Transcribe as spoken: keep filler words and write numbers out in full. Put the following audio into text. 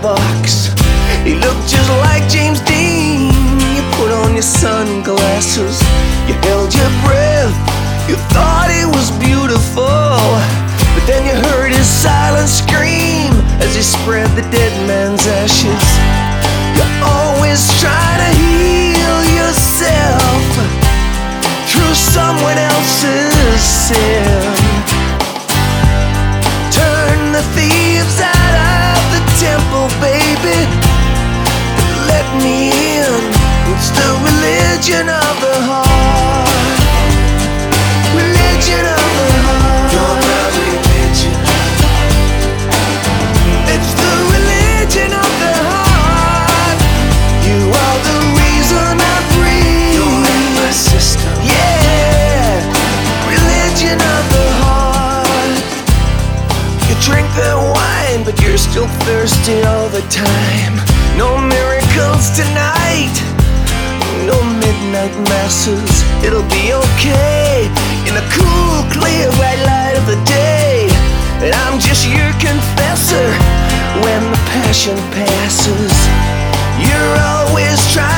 box. He looked just like James Dean. You put on your sunglasses, you held your breath, you thought it was beautiful. But then you heard his silent scream as he spread the dead man's ashes. You're always trying to heal yourself through someone else's sin. Turn the thieves out of the temple, baby. Let me in. It's the religion of the heart. Religion of the heart. You're my religion. It's the religion of the heart. You are the reason I breathe. You're in my system. Yeah. Religion of the heart. You drink that wine, but you're still thirsty all the time. No miracles tonight, no midnight masses. It'll be okay in the cool, clear, bright light of the day. And I'm just your confessor when the passion passes. You're always trying